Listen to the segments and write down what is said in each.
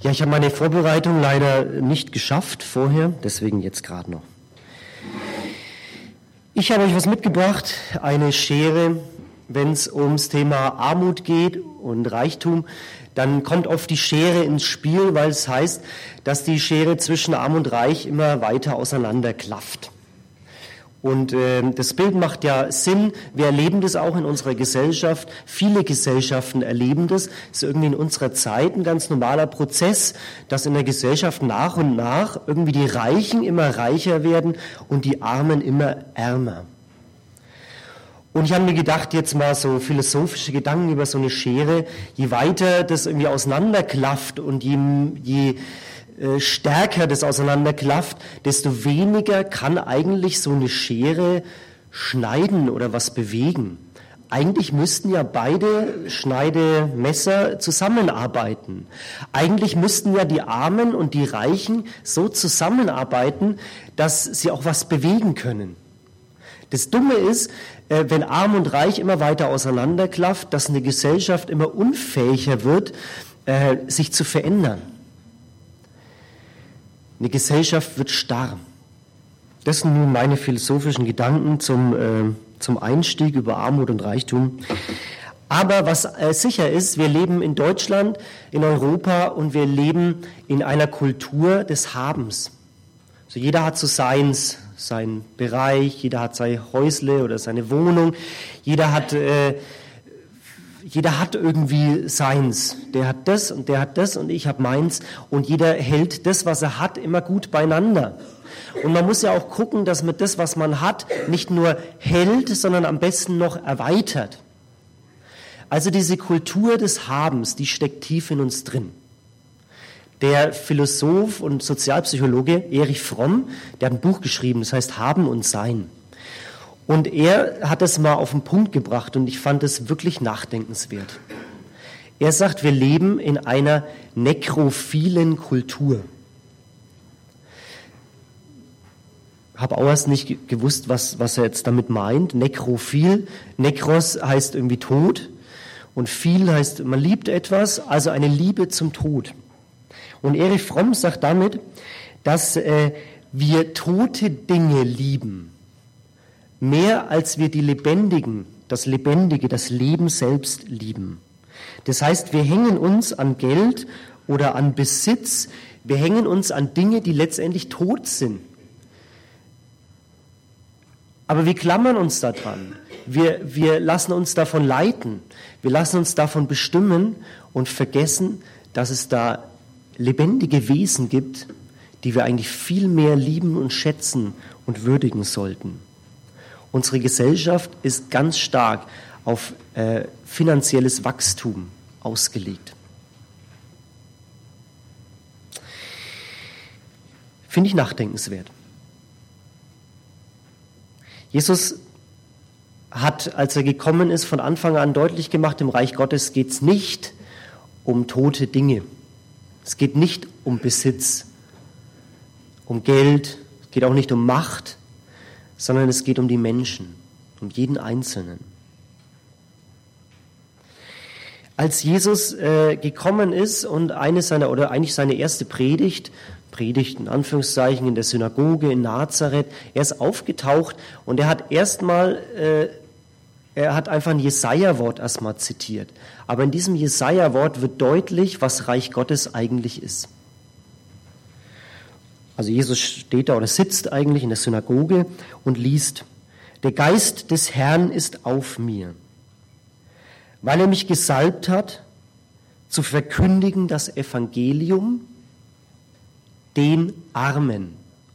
Ja, ich habe meine Vorbereitung leider nicht geschafft vorher, deswegen jetzt gerade noch. Ich habe euch was mitgebracht, eine Schere. Wenn es ums Thema Armut geht und Reichtum, dann kommt oft die Schere ins Spiel, weil es heißt, dass die Schere zwischen Arm und Reich immer weiter auseinanderklafft. Und das Bild macht ja Sinn. Wir erleben das auch in unserer Gesellschaft. Viele Gesellschaften erleben das. Es ist irgendwie in unserer Zeit ein ganz normaler Prozess, dass in der Gesellschaft nach und nach irgendwie die Reichen immer reicher werden und die Armen immer ärmer. Und ich habe mir gedacht, jetzt mal so philosophische Gedanken über so eine Schere, je weiter das irgendwie auseinanderklafft und je stärker das auseinanderklafft, desto weniger kann eigentlich so eine Schere schneiden oder was bewegen. Eigentlich müssten ja beide Schneidemesser zusammenarbeiten. Eigentlich müssten ja die Armen und die Reichen so zusammenarbeiten, dass sie auch was bewegen können. Das Dumme ist, wenn Arm und Reich immer weiter auseinanderklafft, dass eine Gesellschaft immer unfähiger wird, sich zu verändern. Eine Gesellschaft wird starr. Das sind nun meine philosophischen Gedanken zum Einstieg über Armut und Reichtum. Aber was sicher ist, wir leben in Deutschland, in Europa und wir leben in einer Kultur des Habens. Also jeder hat so seinen Bereich, jeder hat sein Häusle oder seine Wohnung, jeder hat irgendwie seins. Der hat das und ich habe meins und jeder hält das, was er hat, immer gut beieinander. Und man muss ja auch gucken, dass man das, was man hat, nicht nur hält, sondern am besten noch erweitert. Also diese Kultur des Habens, die steckt tief in uns drin. Der Philosoph und Sozialpsychologe Erich Fromm, der hat ein Buch geschrieben, das heißt Haben und Sein. Und er hat es mal auf den Punkt gebracht und ich fand es wirklich nachdenkenswert. Er sagt, wir leben in einer nekrophilen Kultur. Habe auch erst nicht gewusst, was er jetzt damit meint. Nekrophil, Nekros heißt irgendwie Tod und viel heißt, man liebt etwas, also eine Liebe zum Tod. Und Erich Fromm sagt damit, dass wir tote Dinge lieben, mehr als wir die Lebendigen, das Lebendige, das Leben selbst lieben. Das heißt, wir hängen uns an Geld oder an Besitz, wir hängen uns an Dinge, die letztendlich tot sind. Aber wir klammern uns daran, wir lassen uns davon leiten, wir lassen uns davon bestimmen und vergessen, dass es da lebendige Wesen gibt, die wir eigentlich viel mehr lieben und schätzen und würdigen sollten. Unsere Gesellschaft ist ganz stark auf finanzielles Wachstum ausgelegt. Finde ich nachdenkenswert. Jesus hat, als er gekommen ist, von Anfang an deutlich gemacht, im Reich Gottes geht es nicht um tote Dinge. Es geht nicht um Besitz, um Geld, es geht auch nicht um Macht, sondern es geht um die Menschen, um jeden Einzelnen. Als Jesus gekommen ist und seine erste Predigt in Anführungszeichen in der Synagoge in Nazareth, er ist aufgetaucht und er hat einfach ein Jesaja-Wort erstmal zitiert. Aber in diesem Jesaja-Wort wird deutlich, was Reich Gottes eigentlich ist. Also Jesus steht da oder sitzt eigentlich in der Synagoge und liest: Der Geist des Herrn ist auf mir, weil er mich gesalbt hat, zu verkündigen das Evangelium den Armen.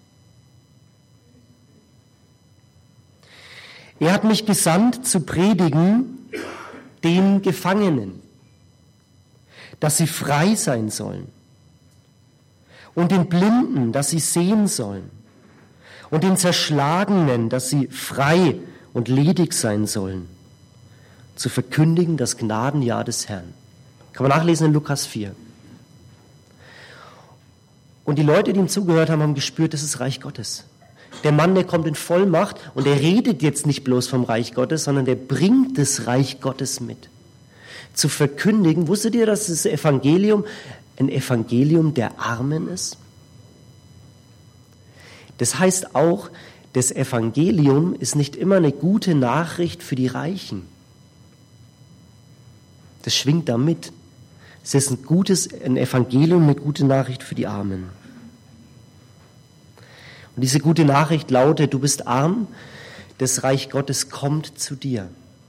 Er hat mich gesandt, zu predigen den Gefangenen, dass sie frei sein sollen, und den Blinden, dass sie sehen sollen, und den Zerschlagenen, dass sie frei und ledig sein sollen, zu verkündigen das Gnadenjahr des Herrn. Kann man nachlesen in Lukas 4. Und die Leute, die ihm zugehört haben, haben gespürt, das ist Reich Gottes. Der Mann, der kommt in Vollmacht und er redet jetzt nicht bloß vom Reich Gottes, sondern der bringt das Reich Gottes mit. Zu verkündigen, wusstet ihr, dass das Evangelium ein Evangelium der Armen ist? Das heißt auch, das Evangelium ist nicht immer eine gute Nachricht für die Reichen. Das schwingt da mit. Es ist ein Evangelium, eine gute Nachricht für die Armen. Und diese gute Nachricht lautet, du bist arm, das Reich Gottes kommt zu dir.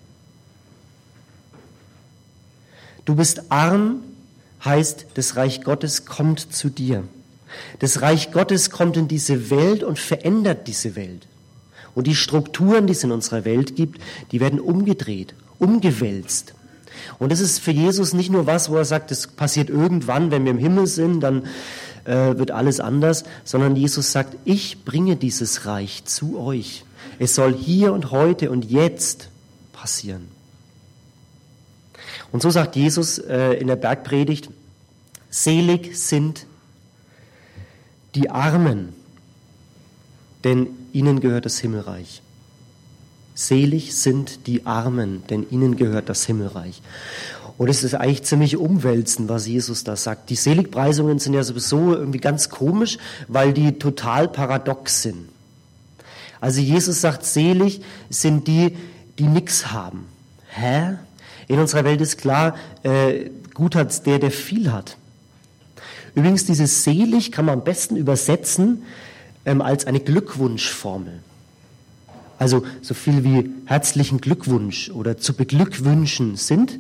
Du bist arm, heißt, das Reich Gottes kommt zu dir. Das Reich Gottes kommt in diese Welt und verändert diese Welt. Und die Strukturen, die es in unserer Welt gibt, die werden umgedreht, umgewälzt. Und das ist für Jesus nicht nur was, wo er sagt, das passiert irgendwann, wenn wir im Himmel sind, dann wird alles anders, sondern Jesus sagt, ich bringe dieses Reich zu euch. Es soll hier und heute und jetzt passieren. Und so sagt Jesus in der Bergpredigt, selig sind die Armen, denn ihnen gehört das Himmelreich. Selig sind die Armen, denn ihnen gehört das Himmelreich. Und es ist eigentlich ziemlich umwälzend, was Jesus da sagt. Die Seligpreisungen sind ja sowieso irgendwie ganz komisch, weil die total paradox sind. Also Jesus sagt, selig sind die, die nichts haben. Hä? In unserer Welt ist klar, gut hat der viel hat. Übrigens, dieses selig kann man am besten übersetzen als eine Glückwunschformel. Also so viel wie herzlichen Glückwunsch oder zu beglückwünschen sind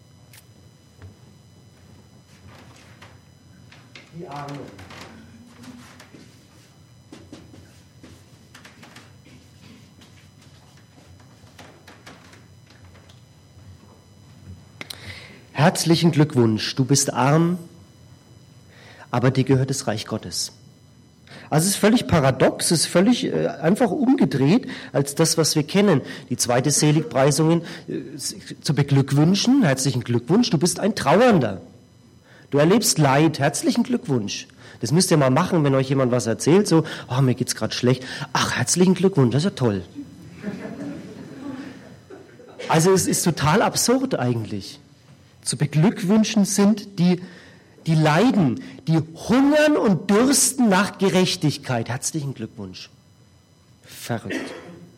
die Armen. Herzlichen Glückwunsch, du bist arm, aber dir gehört das Reich Gottes. Also es ist völlig paradox, es ist völlig einfach umgedreht als das, was wir kennen. Die zweite Seligpreisung zu beglückwünschen, herzlichen Glückwunsch, du bist ein Trauernder. Du erlebst Leid, herzlichen Glückwunsch. Das müsst ihr mal machen, wenn euch jemand was erzählt, so, oh, mir geht's gerade schlecht. Ach, herzlichen Glückwunsch, das ist ja toll. Also es ist total absurd eigentlich. Zu beglückwünschen sind die leiden, die hungern und dürsten nach Gerechtigkeit. Herzlichen Glückwunsch. Verrückt.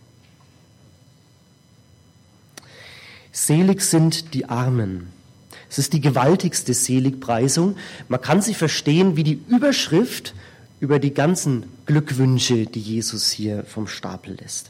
Selig sind die Armen. Es ist die gewaltigste Seligpreisung. Man kann sie verstehen wie die Überschrift über die ganzen Glückwünsche, die Jesus hier vom Stapel lässt.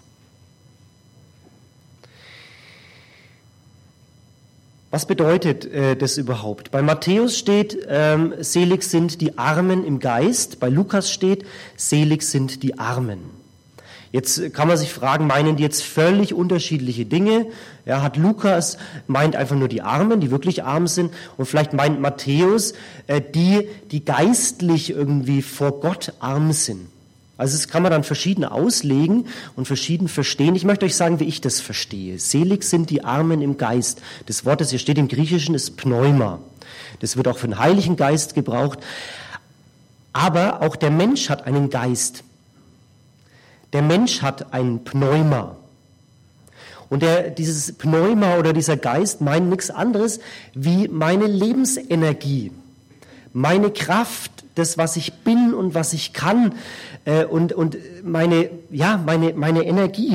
Was bedeutet das überhaupt? Bei Matthäus steht, selig sind die Armen im Geist. Bei Lukas steht, selig sind die Armen. Jetzt kann man sich fragen, meinen die jetzt völlig unterschiedliche Dinge? Ja, hat Lukas, meint einfach nur die Armen, die wirklich arm sind, und vielleicht meint Matthäus, die geistlich irgendwie vor Gott arm sind. Also das kann man dann verschieden auslegen und verschieden verstehen. Ich möchte euch sagen, wie ich das verstehe. Selig sind die Armen im Geist. Das Wort, das hier steht im Griechischen, ist Pneuma. Das wird auch für den Heiligen Geist gebraucht. Aber auch der Mensch hat einen Geist. Der Mensch hat ein Pneuma. Und dieses Pneuma oder dieser Geist meint nichts anderes wie meine Lebensenergie, meine Kraft, das, was ich bin und was ich kann, und meine Energie.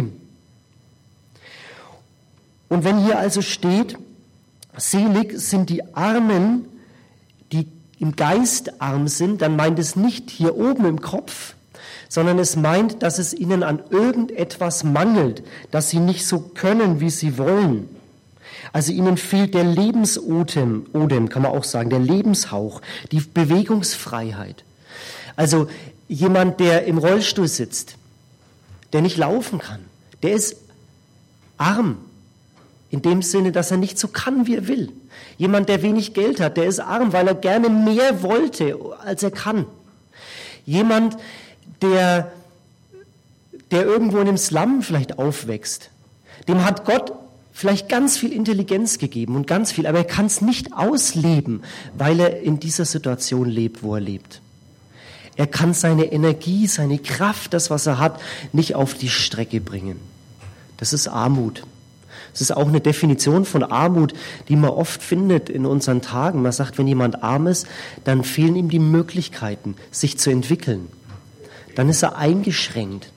Und wenn hier also steht, selig sind die Armen, die im Geist arm sind, dann meint es nicht hier oben im Kopf, sondern es meint, dass es ihnen an irgendetwas mangelt, dass sie nicht so können, wie sie wollen. Also ihnen fehlt der Lebensodem, kann man auch sagen, der Lebenshauch, die Bewegungsfreiheit. Also jemand, der im Rollstuhl sitzt, der nicht laufen kann, der ist arm. In dem Sinne, dass er nicht so kann, wie er will. Jemand, der wenig Geld hat, der ist arm, weil er gerne mehr wollte, als er kann. Jemand, der irgendwo in einem Slum vielleicht aufwächst, dem hat Gott vielleicht ganz viel Intelligenz gegeben und ganz viel, aber er kann es nicht ausleben, weil er in dieser Situation lebt, wo er lebt. Er kann seine Energie, seine Kraft, das, was er hat, nicht auf die Strecke bringen. Das ist Armut. Es ist auch eine Definition von Armut, die man oft findet in unseren Tagen. Man sagt, wenn jemand arm ist, dann fehlen ihm die Möglichkeiten, sich zu entwickeln. Dann ist er eingeschränkt.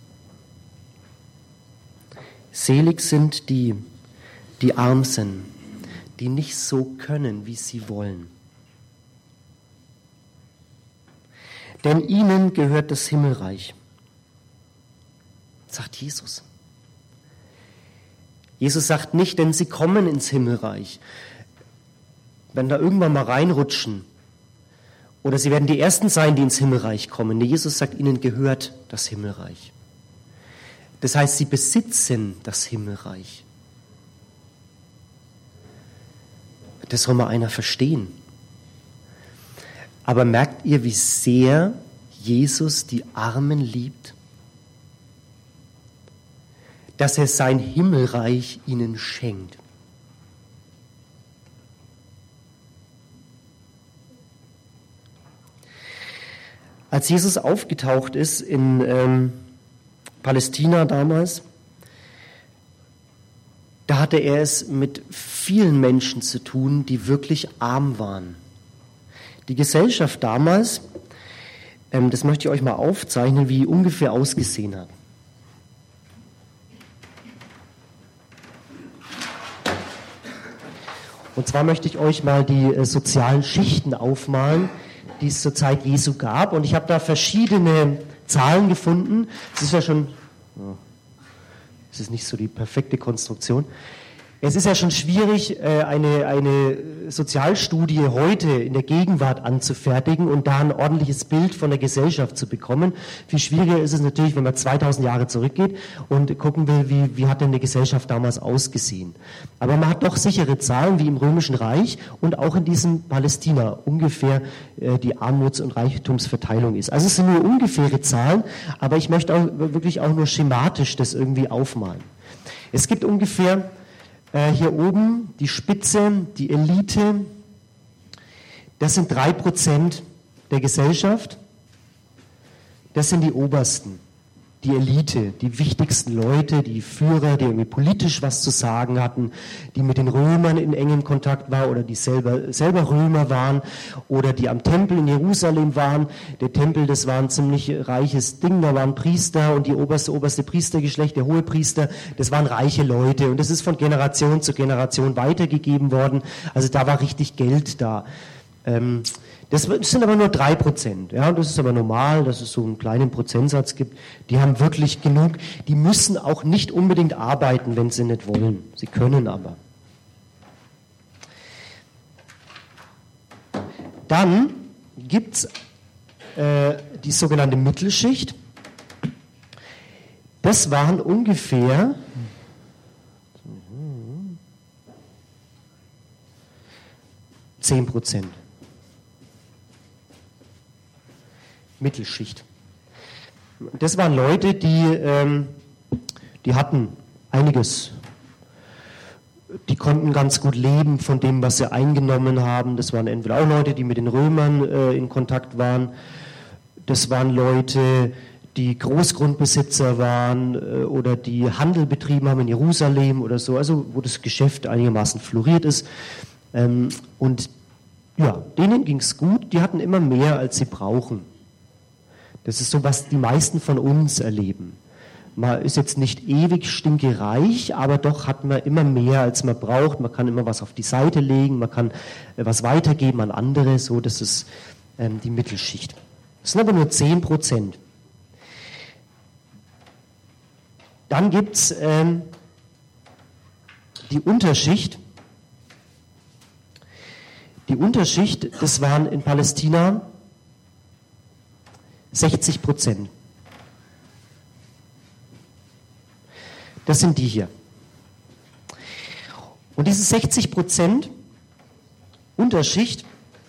Selig sind die, die arm sind, die nicht so können, wie sie wollen. Denn ihnen gehört das Himmelreich, sagt Jesus. Jesus sagt nicht, denn sie kommen ins Himmelreich. Wenn da irgendwann mal reinrutschen oder sie werden die Ersten sein, die ins Himmelreich kommen. Nee, Jesus sagt, ihnen gehört das Himmelreich. Das heißt, sie besitzen das Himmelreich. Das soll mal einer verstehen. Aber merkt ihr, wie sehr Jesus die Armen liebt? Dass er sein Himmelreich ihnen schenkt. Als Jesus aufgetaucht ist in Palästina damals, da hatte er es mit vielen Menschen zu tun, die wirklich arm waren. Die Gesellschaft damals, das möchte ich euch mal aufzeichnen, wie die ungefähr ausgesehen hat. Und zwar möchte ich euch mal die sozialen Schichten aufmalen, die es zur Zeit Jesu gab. Und ich habe da verschiedene Zahlen gefunden. Es ist ja schon, es ist nicht so die perfekte Konstruktion. Es ist ja schon schwierig, eine Sozialstudie heute in der Gegenwart anzufertigen und da ein ordentliches Bild von der Gesellschaft zu bekommen. Viel schwieriger ist es natürlich, wenn man 2000 Jahre zurückgeht und gucken will, wie hat denn die Gesellschaft damals ausgesehen. Aber man hat doch sichere Zahlen, wie im Römischen Reich und auch in diesem Palästina ungefähr die Armuts- und Reichtumsverteilung ist. Also es sind nur ungefähre Zahlen, aber ich möchte auch wirklich auch nur schematisch das irgendwie aufmalen. Es gibt ungefähr hier oben die Spitze, die Elite, das sind 3% der Gesellschaft. Das sind die Obersten, die Elite, die wichtigsten Leute, die Führer, die irgendwie politisch was zu sagen hatten, die mit den Römern in engem Kontakt waren oder die selber Römer waren oder die am Tempel in Jerusalem waren. Der Tempel, das war ein ziemlich reiches Ding, da waren Priester und die oberste Priestergeschlecht, der Hohepriester, das waren reiche Leute und das ist von Generation zu Generation weitergegeben worden. Also da war richtig Geld da. Das sind aber nur 3%. Ja, das ist aber normal, dass es so einen kleinen Prozentsatz gibt. Die haben wirklich genug. Die müssen auch nicht unbedingt arbeiten, wenn sie nicht wollen. Sie können aber. Dann gibt es die sogenannte Mittelschicht. Das waren ungefähr 10%. Mittelschicht. Das waren Leute, die hatten einiges. Die konnten ganz gut leben von dem, was sie eingenommen haben. Das waren entweder auch Leute, die mit den Römern in Kontakt waren. Das waren Leute, die Großgrundbesitzer waren oder die Handel betrieben haben in Jerusalem oder so, also wo das Geschäft einigermaßen floriert ist. Und ja, denen ging es gut, die hatten immer mehr, als sie brauchen. Das ist so, was die meisten von uns erleben. Man ist jetzt nicht ewig stinkereich, aber doch hat man immer mehr, als man braucht. Man kann immer was auf die Seite legen, man kann was weitergeben an andere. So, das ist die Mittelschicht. Das sind aber nur 10%. Dann gibt es die Unterschicht. Die Unterschicht, das waren in Palästina 60%. Das sind die hier. Und diese 60% Unterschicht,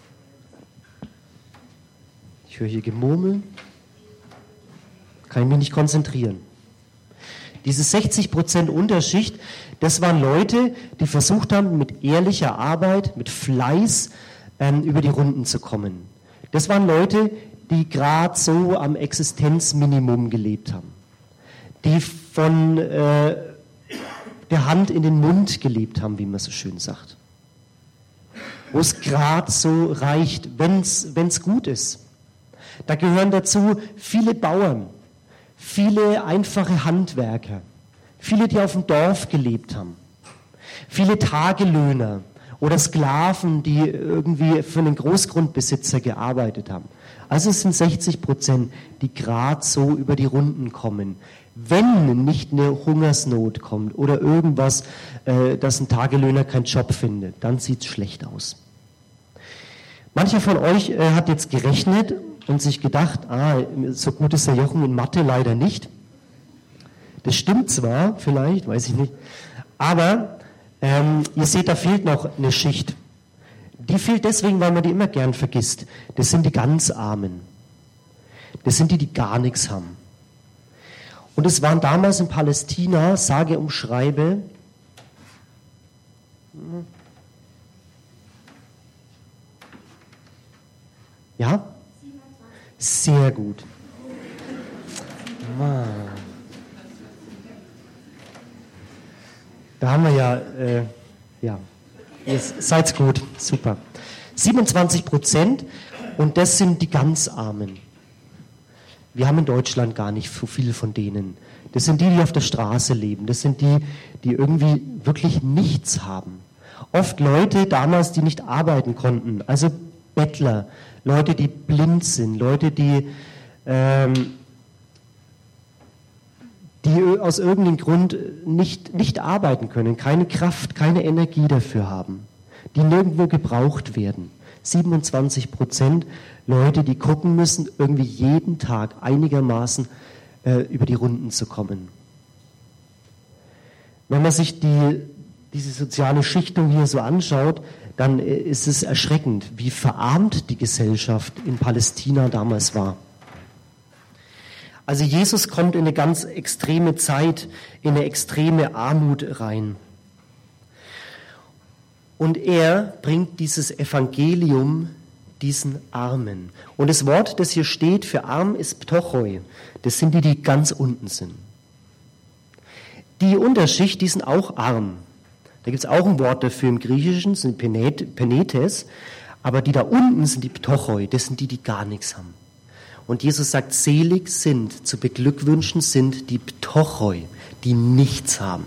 ich höre hier Gemurmel, kann ich mich nicht konzentrieren. Diese 60% Unterschicht, das waren Leute, die versucht haben, mit ehrlicher Arbeit, mit Fleiß über die Runden zu kommen. Das waren Leute, die gerade so am Existenzminimum gelebt haben. Die von der Hand in den Mund gelebt haben, wie man so schön sagt. Wo es gerade so reicht, wenn es gut ist. Da gehören dazu viele Bauern, viele einfache Handwerker, viele, die auf dem Dorf gelebt haben, viele Tagelöhner oder Sklaven, die irgendwie für einen Großgrundbesitzer gearbeitet haben. Also es sind 60%, die gerade so über die Runden kommen. Wenn nicht eine Hungersnot kommt oder irgendwas, dass ein Tagelöhner keinen Job findet, dann sieht es schlecht aus. Mancher von euch hat jetzt gerechnet und sich gedacht, so gut ist der Jochen in Mathe leider nicht. Das stimmt zwar, vielleicht, weiß ich nicht, aber ihr seht, da fehlt noch eine Schicht. Die fehlt deswegen, weil man die immer gern vergisst. Das sind die ganz Armen. Das sind die, die gar nichts haben. Und es waren damals in Palästina, sage und schreibe, ja? Sehr gut. Da haben wir ja, ihr seid gut, super. 27% und das sind die ganz Armen. Wir haben in Deutschland gar nicht so viele von denen. Das sind die, die auf der Straße leben. Das sind die, die irgendwie wirklich nichts haben. Oft Leute damals, die nicht arbeiten konnten, also Bettler, Leute, die blind sind, Leute, die aus irgendeinem Grund nicht arbeiten können, keine Kraft, keine Energie dafür haben, die nirgendwo gebraucht werden. 27% Leute, die gucken müssen, irgendwie jeden Tag einigermaßen über die Runden zu kommen. Wenn man sich diese soziale Schichtung hier so anschaut, dann ist es erschreckend, wie verarmt die Gesellschaft in Palästina damals war. Also Jesus kommt in eine ganz extreme Zeit, in eine extreme Armut rein. Und er bringt dieses Evangelium diesen Armen. Und das Wort, das hier steht für arm, ist Ptochoi. Das sind die, die ganz unten sind. Die Unterschicht, die sind auch arm. Da gibt es auch ein Wort dafür im Griechischen, das sind Penetes. Aber die da unten sind die Ptochoi, das sind die, die gar nichts haben. Und Jesus sagt, selig sind, zu beglückwünschen sind die Ptochoi, die nichts haben.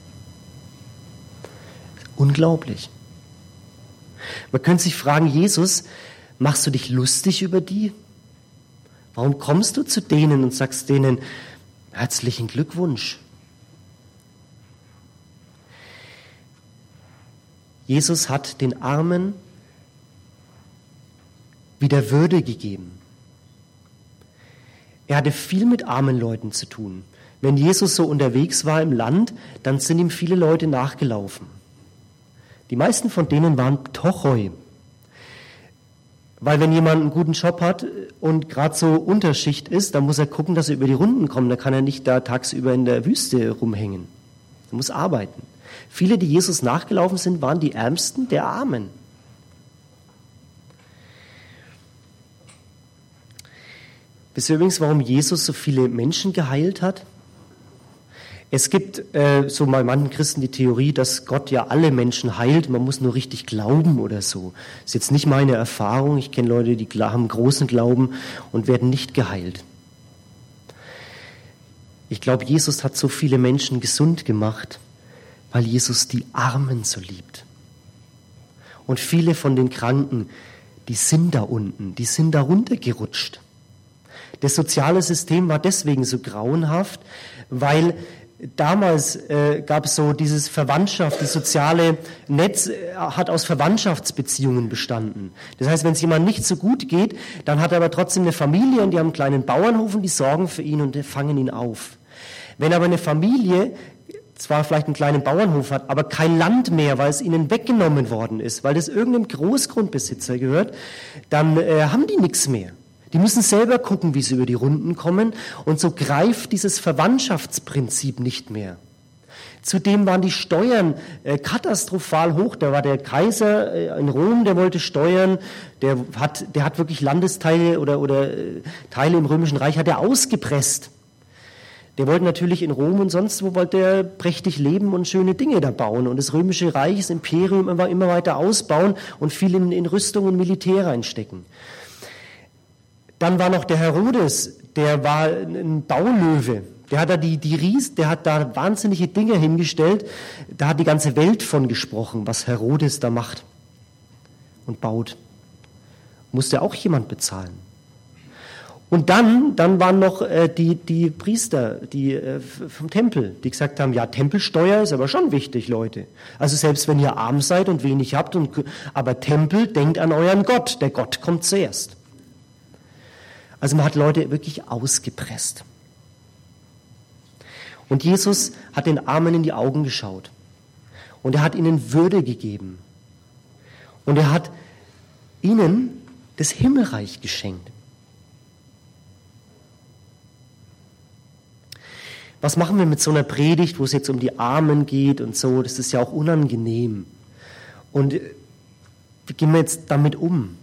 Unglaublich. Man könnte sich fragen, Jesus, machst du dich lustig über die? Warum kommst du zu denen und sagst denen, herzlichen Glückwunsch? Jesus hat den Armen wieder Würde gegeben. Er hatte viel mit armen Leuten zu tun. Wenn Jesus so unterwegs war im Land, dann sind ihm viele Leute nachgelaufen. Die meisten von denen waren Ptochoi. Weil wenn jemand einen guten Job hat und gerade so Unterschicht ist, dann muss er gucken, dass er über die Runden kommt. Da kann er nicht da tagsüber in der Wüste rumhängen. Er muss arbeiten. Viele, die Jesus nachgelaufen sind, waren die Ärmsten der Armen. Wisst ihr übrigens, warum Jesus so viele Menschen geheilt hat? Es gibt so bei manchen Christen die Theorie, dass Gott ja alle Menschen heilt, man muss nur richtig glauben oder so. Das ist jetzt nicht meine Erfahrung. Ich kenne Leute, die haben großen Glauben und werden nicht geheilt. Ich glaube, Jesus hat so viele Menschen gesund gemacht, weil Jesus die Armen so liebt. Und viele von den Kranken, die sind da unten, die sind da runtergerutscht. Das soziale System war deswegen so grauenhaft, weil damals gab es so dieses Verwandtschaft, das soziale Netz hat aus Verwandtschaftsbeziehungen bestanden. Das heißt, wenn es jemandem nicht so gut geht, dann hat er aber trotzdem eine Familie und die haben einen kleinen Bauernhof und die sorgen für ihn und fangen ihn auf. Wenn aber eine Familie zwar vielleicht einen kleinen Bauernhof hat, aber kein Land mehr, weil es ihnen weggenommen worden ist, weil das irgendeinem Großgrundbesitzer gehört, dann haben die nichts mehr. Die müssen selber gucken, wie sie über die Runden kommen und so greift dieses Verwandtschaftsprinzip nicht mehr. Zudem waren die Steuern katastrophal hoch. Da war der Kaiser in Rom, der wollte Steuern, der hat wirklich Landesteile oder Teile im Römischen Reich hat er ausgepresst. Der wollte natürlich in Rom und sonst wo wollte er prächtig leben und schöne Dinge da bauen und das römische Reich, das Imperium immer weiter ausbauen und viel in Rüstung und Militär reinstecken. Dann war noch der Herodes, der war ein Baulöwe. Der hat da wahnsinnige Dinge hingestellt. Da hat die ganze Welt von gesprochen, was Herodes da macht und baut. Musste auch jemand bezahlen. Und dann waren noch die Priester vom Tempel, die gesagt haben, ja, Tempelsteuer ist aber schon wichtig, Leute. Also selbst wenn ihr arm seid und wenig habt, aber Tempel, denkt an euren Gott. Der Gott kommt zuerst. Also man hat Leute wirklich ausgepresst. Und Jesus hat den Armen in die Augen geschaut. Und er hat ihnen Würde gegeben. Und er hat ihnen das Himmelreich geschenkt. Was machen wir mit so einer Predigt, wo es jetzt um die Armen geht und so? Das ist ja auch unangenehm. Und wie gehen wir jetzt damit um?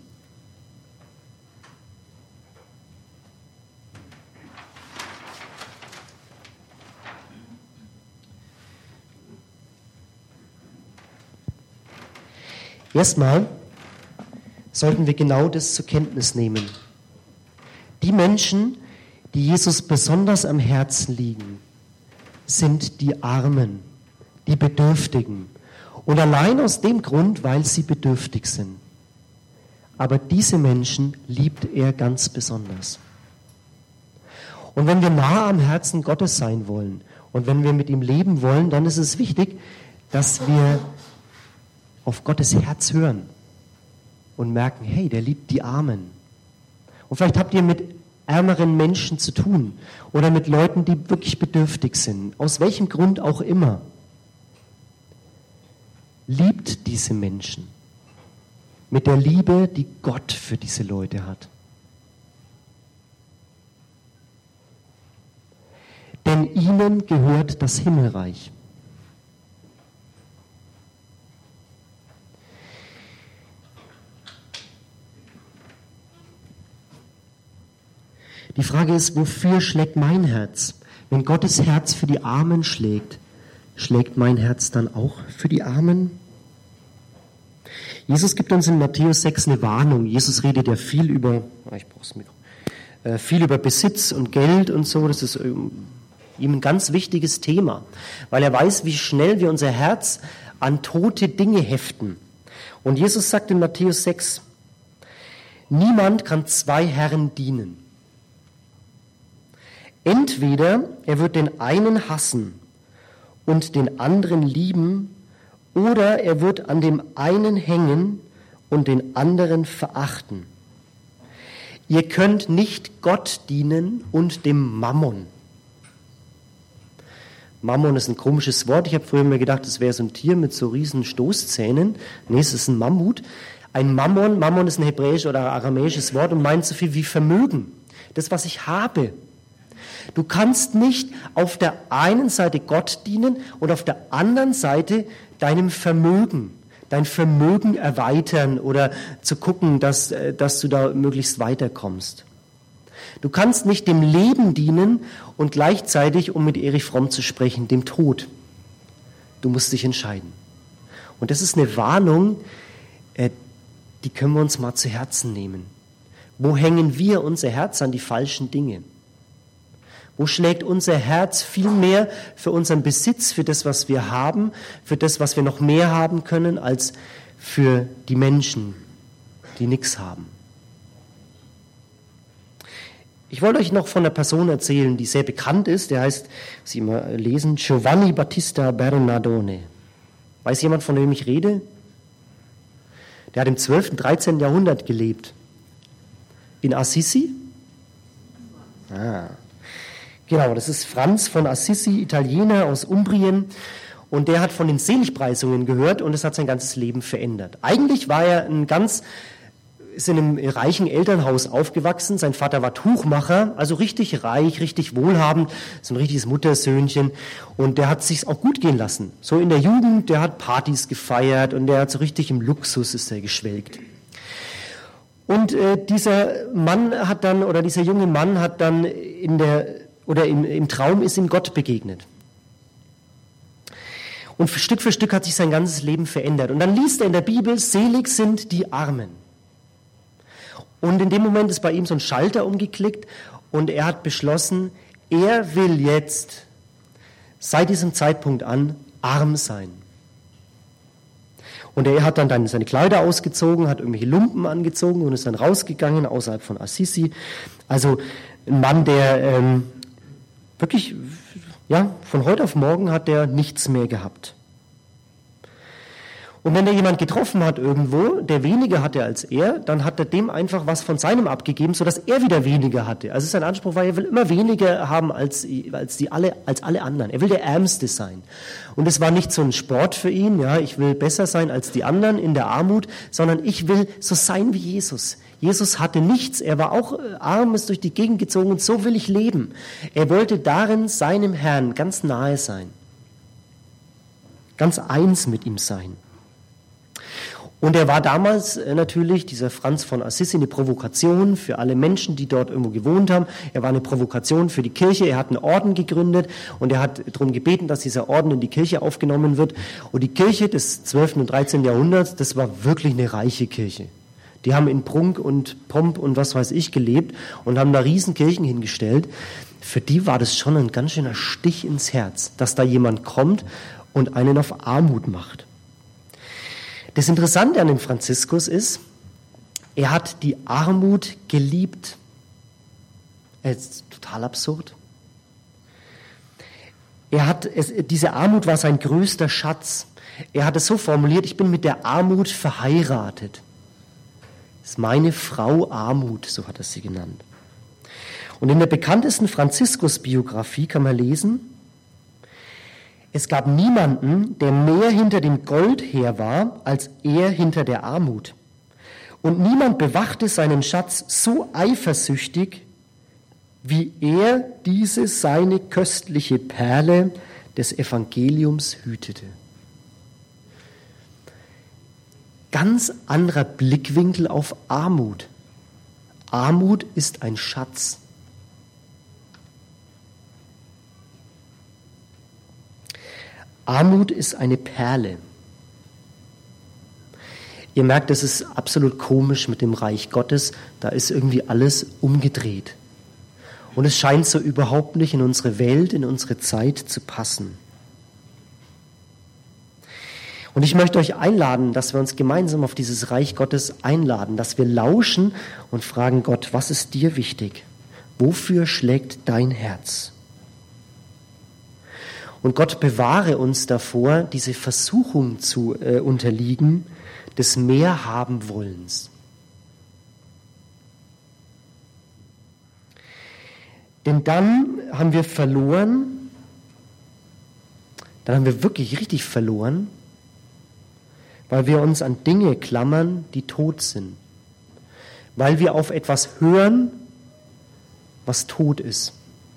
Erstmal sollten wir genau das zur Kenntnis nehmen. Die Menschen, die Jesus besonders am Herzen liegen, sind die Armen, die Bedürftigen. Und allein aus dem Grund, weil sie bedürftig sind. Aber diese Menschen liebt er ganz besonders. Und wenn wir nah am Herzen Gottes sein wollen und wenn wir mit ihm leben wollen, dann ist es wichtig, dass wir auf Gottes Herz hören und merken, hey, der liebt die Armen. Und vielleicht habt ihr mit ärmeren Menschen zu tun oder mit Leuten, die wirklich bedürftig sind, aus welchem Grund auch immer. Liebt diese Menschen mit der Liebe, die Gott für diese Leute hat. Denn ihnen gehört das Himmelreich. Die Frage ist, wofür schlägt mein Herz? Wenn Gottes Herz für die Armen schlägt, schlägt mein Herz dann auch für die Armen? Jesus gibt uns in Matthäus 6 eine Warnung. Jesus redet ja viel über Besitz und Geld und so. Das ist ihm ein ganz wichtiges Thema, weil er weiß, wie schnell wir unser Herz an tote Dinge heften. Und Jesus sagt in Matthäus 6, niemand kann zwei Herren dienen. Entweder er wird den einen hassen und den anderen lieben, oder er wird an dem einen hängen und den anderen verachten. Ihr könnt nicht Gott dienen und dem Mammon. Mammon ist ein komisches Wort. Ich habe früher mir gedacht, das wäre so ein Tier mit so riesen Stoßzähnen. Nee, es ist ein Mammut. Ein Mammon ist ein hebräisches oder aramäisches Wort und meint so viel wie Vermögen. Das, was ich habe. Du kannst nicht auf der einen Seite Gott dienen und auf der anderen Seite dein Vermögen erweitern oder zu gucken, dass du da möglichst weiterkommst. Du kannst nicht dem Leben dienen und gleichzeitig, um mit Erich Fromm zu sprechen, dem Tod. Du musst dich entscheiden. Und das ist eine Warnung, die können wir uns mal zu Herzen nehmen. Wo hängen wir unser Herz an die falschen Dinge? Wo schlägt unser Herz viel mehr für unseren Besitz, für das, was wir haben, für das, was wir noch mehr haben können, als für die Menschen, die nichts haben? Ich wollte euch noch von einer Person erzählen, die sehr bekannt ist. Der heißt, Sie immer lesen, Giovanni Battista Bernardone. Weiß jemand, von wem ich rede? Der hat im 12. und 13. Jahrhundert gelebt. In Assisi? Genau, das ist Franz von Assisi, Italiener aus Umbrien. Und der hat von den Seligpreisungen gehört und es hat sein ganzes Leben verändert. Eigentlich war er ist in einem reichen Elternhaus aufgewachsen. Sein Vater war Tuchmacher, also richtig reich, richtig wohlhabend, so ein richtiges Muttersöhnchen. Und der hat es sich auch gut gehen lassen. So in der Jugend, der hat Partys gefeiert und der hat so richtig im Luxus ist er geschwelgt. Und dieser junge Mann hat dann in der oder im Traum ist ihm Gott begegnet. Und Stück für Stück hat sich sein ganzes Leben verändert. Und dann liest er in der Bibel, selig sind die Armen. Und in dem Moment ist bei ihm so ein Schalter umgeklickt und er hat beschlossen, er will jetzt seit diesem Zeitpunkt an arm sein. Und er hat dann seine Kleider ausgezogen, hat irgendwelche Lumpen angezogen und ist dann rausgegangen außerhalb von Assisi. Also ein Mann, der wirklich, ja, von heute auf morgen hat der nichts mehr gehabt. Und wenn er jemand getroffen hat irgendwo, der weniger hatte als er, dann hat er dem einfach was von seinem abgegeben, sodass er wieder weniger hatte. Also sein Anspruch war, er will immer weniger haben als alle anderen. Er will der Ärmste sein. Und es war nicht so ein Sport für ihn, ja, ich will besser sein als die anderen in der Armut, sondern ich will so sein wie Jesus. Jesus hatte nichts, er war auch arm, ist durch die Gegend gezogen und so will ich leben. Er wollte darin seinem Herrn ganz nahe sein. Ganz eins mit ihm sein. Und er war damals natürlich, dieser Franz von Assisi, eine Provokation für alle Menschen, die dort irgendwo gewohnt haben. Er war eine Provokation für die Kirche. Er hat einen Orden gegründet und er hat darum gebeten, dass dieser Orden in die Kirche aufgenommen wird. Und die Kirche des 12. und 13. Jahrhunderts, das war wirklich eine reiche Kirche. Die haben in Prunk und Pomp und was weiß ich gelebt und haben da Riesenkirchen hingestellt. Für die war das schon ein ganz schöner Stich ins Herz, dass da jemand kommt und einen auf Armut macht. Das Interessante an dem Franziskus ist, er hat die Armut geliebt. Das ist total absurd. Diese Armut war sein größter Schatz. Er hat es so formuliert, ich bin mit der Armut verheiratet. Das ist meine Frau Armut, so hat er sie genannt. Und in der bekanntesten Franziskus-Biografie kann man lesen, es gab niemanden, der mehr hinter dem Gold her war, als er hinter der Armut. Und niemand bewachte seinen Schatz so eifersüchtig, wie er diese seine köstliche Perle des Evangeliums hütete. Ganz anderer Blickwinkel auf Armut. Armut ist ein Schatz. Armut ist eine Perle. Ihr merkt, das ist absolut komisch mit dem Reich Gottes. Da ist irgendwie alles umgedreht. Und es scheint so überhaupt nicht in unsere Welt, in unsere Zeit zu passen. Und ich möchte euch einladen, dass wir uns gemeinsam auf dieses Reich Gottes einladen, dass wir lauschen und fragen Gott, was ist dir wichtig? Wofür schlägt dein Herz? Und Gott bewahre uns davor, diese Versuchung zu unterliegen, des Mehrhabenwollens. Denn dann haben wir verloren, dann haben wir wirklich richtig verloren, weil wir uns an Dinge klammern, die tot sind. Weil wir auf etwas hören, was tot ist.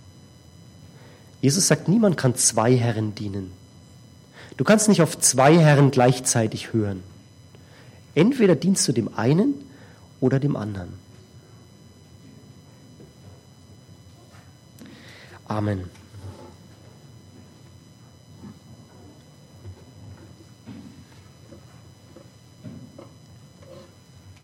Jesus sagt, niemand kann zwei Herren dienen. Du kannst nicht auf zwei Herren gleichzeitig hören. Entweder dienst du dem einen oder dem anderen. Amen.